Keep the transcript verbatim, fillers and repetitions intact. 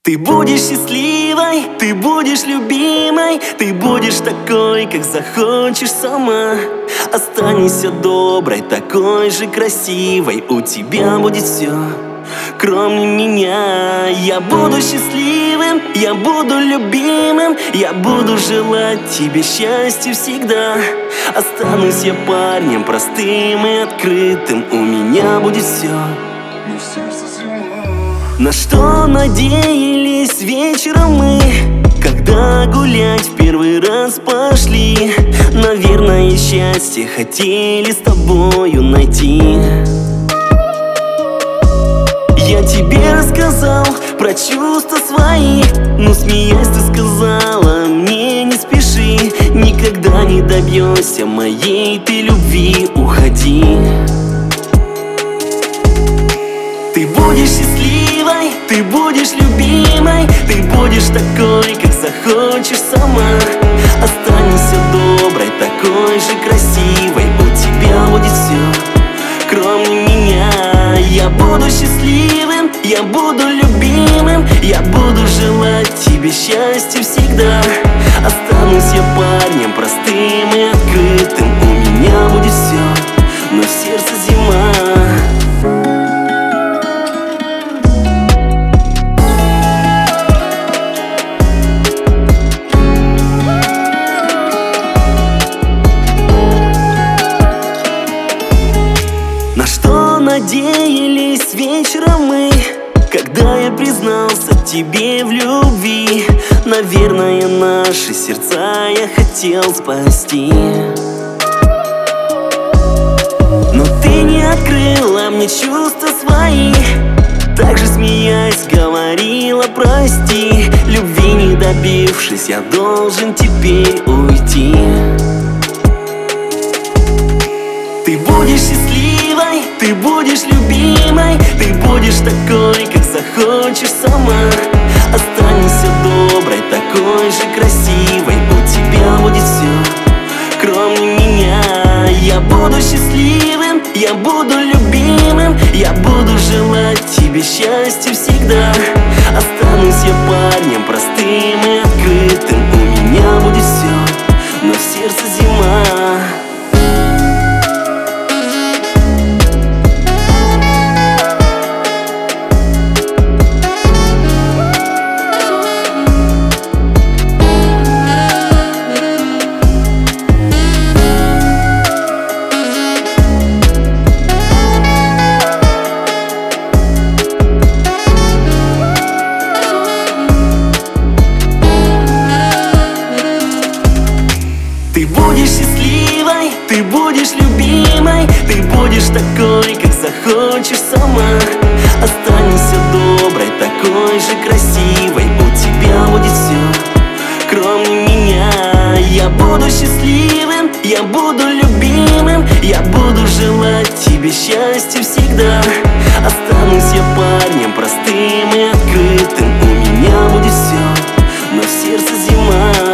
Ты будешь счастливой, ты будешь любимой, ты будешь такой, как захочешь сама. Останешься доброй, такой же красивой, у тебя будет все, кроме меня. Я буду счастливым, я буду любимым, я буду желать тебе счастья всегда. Останусь я парнем простым и открытым, у меня будет все. На что надеялись вечером мы, когда гулять в первый раз пошли? Наверное, счастье хотели с тобою найти. Я тебе рассказал про чувства свои, но смеясь ты сказала мне: не спеши, никогда не добьешься моей ты любви, уходи. Ты будешь счастливой, ты будешь любимой, ты будешь такой, как захочешь сама. Останешься доброй, такой же красивой, у тебя будет все, кроме меня. Я буду счастливым, я буду любимым, я буду желать тебе счастья всегда. Останусь я парнем простым и открытым, у меня будет все, но в сердце зима. На что надеялись вечером мы, когда я признался тебе в любви? Наверное, наши сердца я хотел спасти, но ты не открыла мне чувства свои. Также смеясь говорила: прости, любви не добившись, я должен теперь уйти. Ты будешь счастливой, ты будешь любимой, ты будешь такой, как захочешь сама. Останешься доброй, такой же красивой, у тебя будет все, кроме меня. Я буду счастливым, я буду любимым, я буду желать тебе счастья всегда. Останусь я парнем простым и открытым, у меня будет все, но в сердце зима. Ты будешь счастливой, ты будешь любимой, ты будешь такой, как захочешь сама. Останешься доброй, такой же красивой, у тебя будет все, кроме меня. Я буду счастливым, я буду любимым, я буду желать тебе счастья всегда. Останусь я парнем простым и открытым, у меня будет все, но в сердце зима.